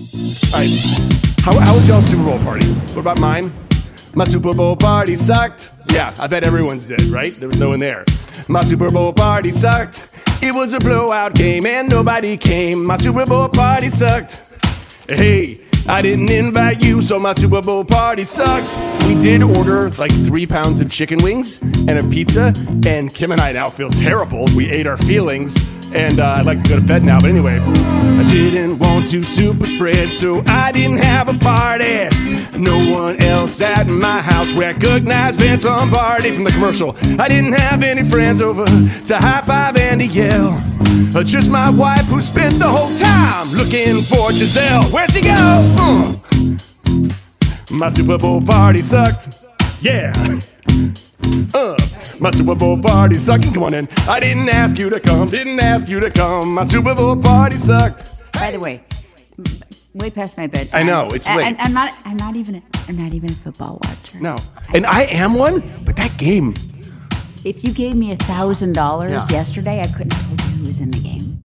All right. How was y'all's Super Bowl party? What about mine? My Super Bowl party sucked. Yeah, I bet everyone's did, right? There was no one there. My Super Bowl party sucked. It was a blowout game and nobody came. My Super Bowl party sucked. Hey, I didn't invite you, so my Super Bowl party sucked. We did order like 3 pounds of chicken wings and a pizza, and Kim and I now feel terrible. We ate our feelings, and I'd like to go to bed now, but anyway. I didn't want to super spread, so I didn't have a party. No one else at my house recognized Vince Lombardi from the commercial. I didn't have any friends over to high five and to yell. Just my wife who spent the whole time looking for Giselle. Where'd she go? My Super Bowl party sucked. Yeah. My Super Bowl party sucked. Come on in. I didn't ask you to come. Didn't ask you to come. My Super Bowl party sucked. By the way, way past my bedtime. I know, it's late. I'm not even a football watcher. No. And I am one, but that game. If you gave me $1,000 yesterday, I couldn't have told you who was in the game.